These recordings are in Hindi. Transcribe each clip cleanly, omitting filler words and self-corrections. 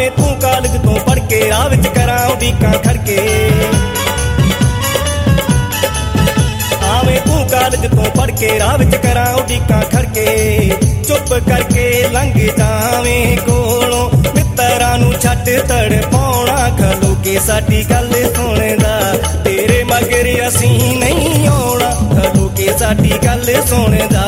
आवे तू कालज तो पढ़ के राह विच करां उडीकां खड़के आवे तू कालज तो पढ़ के राह विच करां उडीकां खड़के चुप करके लंघ जावें कोलों मित्तरां नूं छड्ड तड़पाउणा खलो के साडी गल सुणदा तेरे मगर असीं नहीं आउणा खलो के साडी गल सुणदा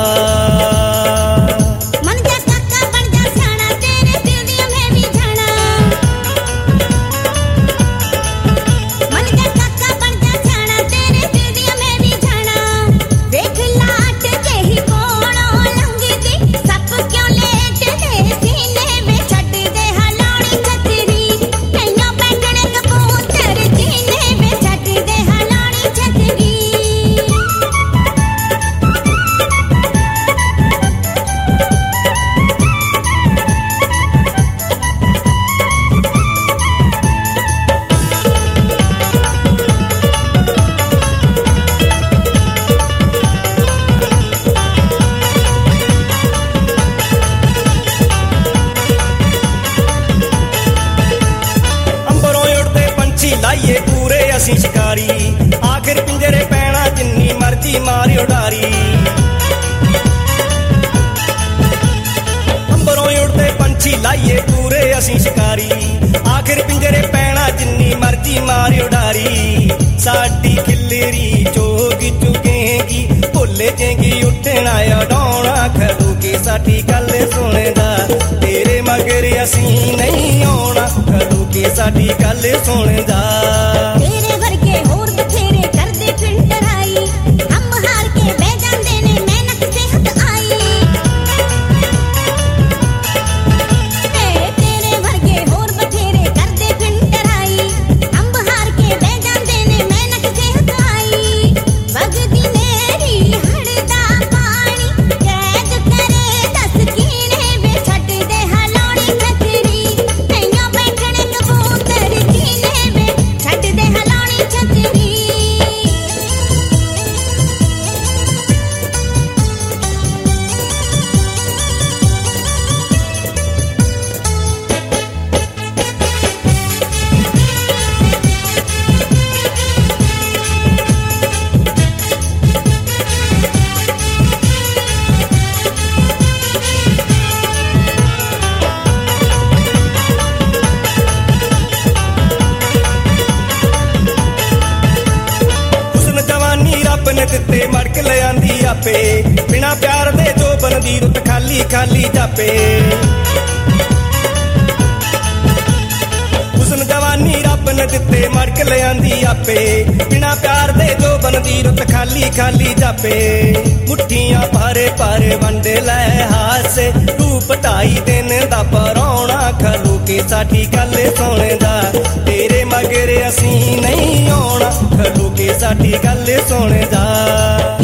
लाइए पूरे असीं शिकारी आखिर पिंजरे पैना जिन्नी मर्जी मारी उडारी अंबरों उड़ते पंछी लाइए पूरे असीं शिकारी आखिर पिंजरे पैना जिन्नी मर्जी मारी उडारी साडी खिल्लरी चोग चुगेगी भुल जेगी उठना उड़ाउणा खलो के साडी गल सुणदा तेरे मगर असीं नहीं आउणा खलो के साडी गल सुणदा तेरे वर्गे होर बथेरे करदे फिंटराई हम हार के बह जांदे ने मेहनत ते हथ आई तेरे वर्गे होर बथेरे करदे फिंटराई हम हार के बह जांदे ने मेहनत ते हथ आई वगदी नेरी हड़दा पानी कैद करे दस कीने वे छड्ड दे हलाउणी छतरी नैया बैठणे कबूतर कीने वे छड्ड दे हलाउणी छतरी हुस्न जवानी रब ने दित्ते मड़क ले आंदी आपे बिना प्यार दे जोबन दी रुत खाली खाली जापे हुस्न जवानी रब ने दित्ते मड़क ले आंदी आपे बिना प्यार दे जोबन दी रुत खाली खाली जापे मुट्ठियां पारे पारे वंड लै हासे रूप ढाई दिन दा परौणा खलो के साडी गल सुणदा तेरे मगर असीं नहीं आउणा खलो के साडी गल सुणदा